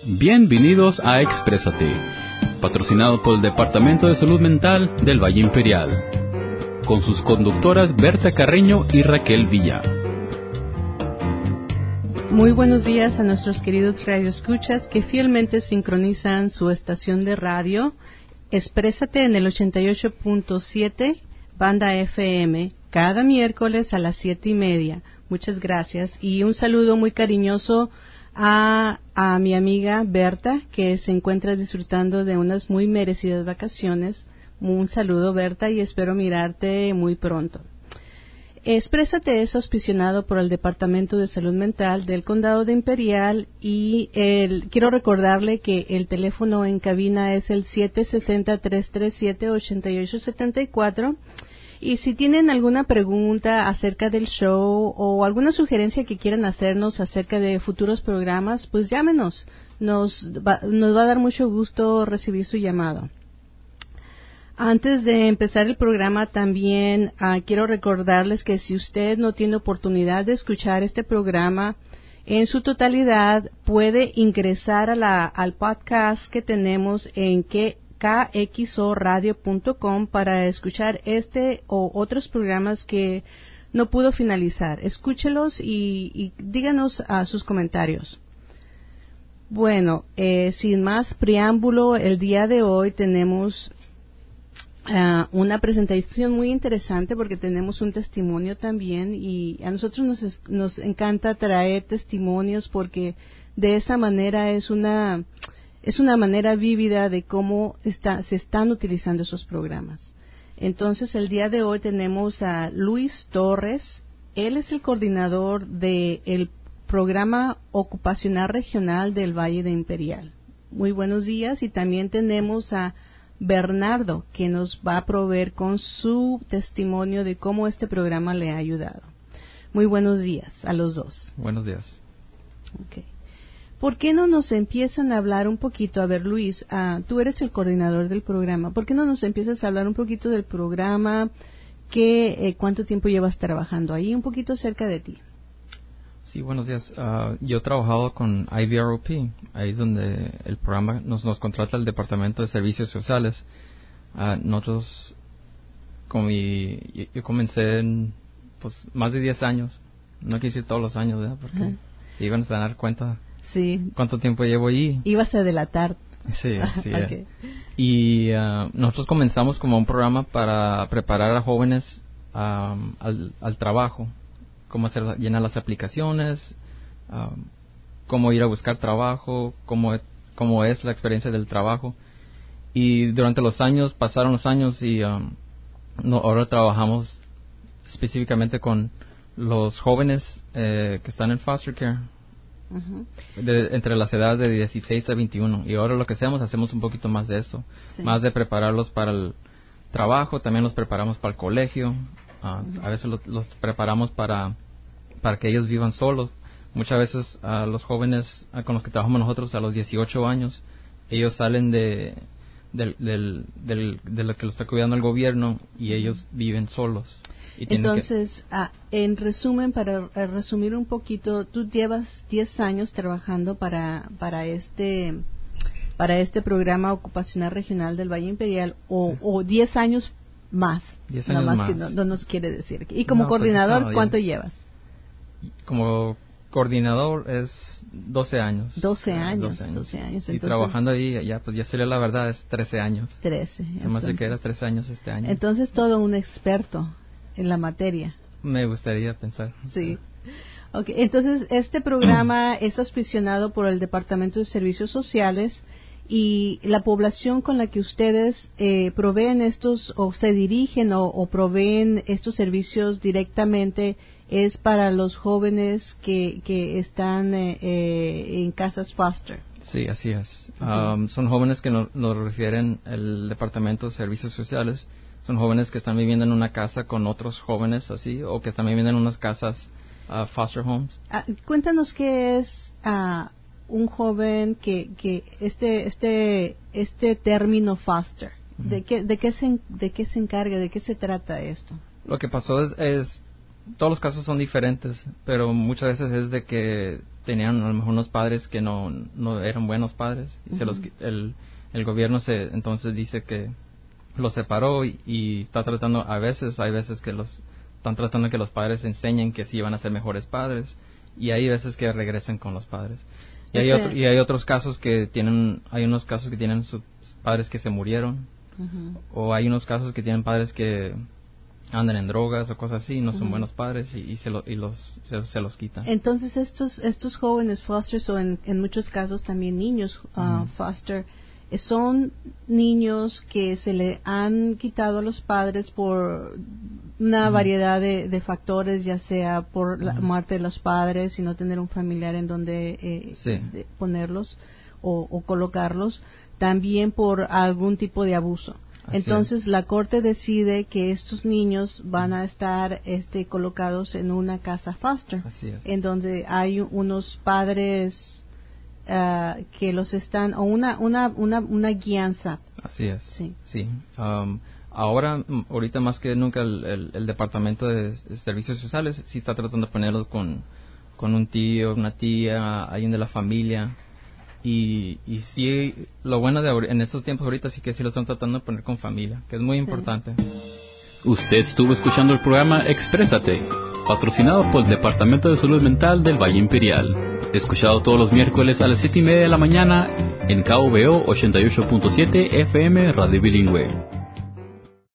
Bienvenidos a Exprésate, patrocinado por el Departamento de Salud Mental del Valle Imperial, con sus conductoras Berta Carreño y Raquel Villa. Muy buenos días a nuestros queridos radioescuchas que fielmente sincronizan su estación de radio. Exprésate en el 88.7 Banda FM cada miércoles a las 7:30. Muchas gracias y un saludo muy cariñoso a mi amiga Berta, que se encuentra disfrutando de unas muy merecidas vacaciones. Un saludo, Berta, y espero mirarte muy pronto. Exprésate es auspiciado por el Departamento de Salud Mental del Condado de Imperial y quiero recordarle que el teléfono en cabina es el 760-337-8874. Y si tienen alguna pregunta acerca del show o alguna sugerencia que quieran hacernos acerca de futuros programas, pues llámenos. Nos va a dar mucho gusto recibir su llamado. Antes de empezar el programa, también quiero recordarles que si usted no tiene oportunidad de escuchar este programa en su totalidad, puede ingresar al podcast que tenemos en kxoradio.com para escuchar este o otros programas que no pudo finalizar. Escúchelos y díganos sus comentarios. Bueno, sin más preámbulo, el día de hoy tenemos una presentación muy interesante porque tenemos un testimonio también y a nosotros nos encanta traer testimonios porque de esa manera es una manera vívida de cómo se están utilizando esos programas. Entonces, el día de hoy tenemos a Luis Torres. Él es el coordinador del programa ocupacional regional del Valle de Imperial. Muy buenos días. Y también tenemos a Bernardo, que nos va a proveer con su testimonio de cómo este programa le ha ayudado. Muy buenos días a los dos. Buenos días. Okay. ¿Por qué no nos empiezan a hablar un poquito? A ver, Luis, tú eres el coordinador del programa. ¿Por qué no nos empiezas a hablar un poquito del programa? ¿Cuánto tiempo llevas trabajando ahí? Un poquito acerca de ti. Sí, buenos días. Yo he trabajado con IVROP. Ahí es donde el programa nos contrata el Departamento de Servicios Sociales. Nosotros, yo comencé en más de 10 años. No quise decir todos los años, ¿verdad? Porque iban a dar cuenta. Sí. ¿Cuánto tiempo llevo allí? Ibas a delatar. Sí, sí. Okay. Y nosotros comenzamos como un programa para preparar a jóvenes al trabajo, cómo llenar las aplicaciones, cómo ir a buscar trabajo, cómo es la experiencia del trabajo. Y durante pasaron los años y ahora trabajamos específicamente con los jóvenes que están en foster care. Uh-huh. Entre las edades de 16 a 21 y ahora lo que hacemos un poquito más de eso, sí. Más de prepararlos para el trabajo, también los preparamos para el colegio, uh-huh. A veces los preparamos para que ellos vivan solos. Muchas veces los jóvenes con los que trabajamos nosotros a los 18 años, ellos salen de lo que los está cuidando el gobierno y ellos viven solos. Entonces, en resumen, para resumir un poquito, tú llevas 10 años trabajando para este programa ocupacional regional del Valle Imperial, o 10 años más. 10 años más. Que no nos quiere decir. Y como coordinador, ¿cuánto llevas? Como coordinador es 12 años. 12 años. Entonces, y trabajando ahí, ya sería la verdad, es 13 años. 13. Se me hace que era 13 años este año. Entonces, todo un experto en la materia. Me gustaría pensar. Sí. Okay. Entonces, este programa es auspiciado por el Departamento de Servicios Sociales y la población con la que ustedes proveen estos o se dirigen o proveen estos servicios directamente es para los jóvenes que están en casas foster. Sí, así es. Okay. Son jóvenes que nos refieren el Departamento de Servicios Sociales. Son jóvenes que están viviendo en una casa con otros jóvenes así, o que están viviendo en unas casas foster homes. Cuéntanos qué es un joven que este término foster. ¿De qué se encarga? ¿De qué se trata esto? Lo que pasó es todos los casos son diferentes, pero muchas veces es de que tenían a lo mejor unos padres que no eran buenos padres. Y el gobierno entonces dice que los separó y está tratando, hay veces que están tratando que los padres enseñen que sí van a ser mejores padres, y hay veces que regresen con los padres. Y hay otros casos hay unos casos que tienen sus padres que se murieron, o hay unos casos que tienen padres que andan en drogas o cosas así, no son buenos padres y se los quitan. Entonces estos jóvenes fosters, o en muchos casos también niños foster, son niños que se le han quitado a los padres por una variedad de factores, ya sea por la muerte de los padres y no tener un familiar en donde ponerlos o colocarlos, también por algún tipo de abuso. Entonces la corte decide que estos niños van a estar colocados en una casa foster, en donde hay unos padres que los están, o una guianza. Así es. Sí. Ahorita más que nunca el Departamento de Servicios Sociales sí está tratando de ponerlos con un tío, una tía, alguien de la familia. Y sí, lo bueno en estos tiempos ahorita sí que sí lo están tratando de poner con familia, que es muy importante. Usted estuvo escuchando el programa Exprésate, patrocinado por el Departamento de Salud Mental del Valle Imperial. Escuchado todos los miércoles a las 7:30 de la mañana en KVO 88.7 FM Radio Bilingüe.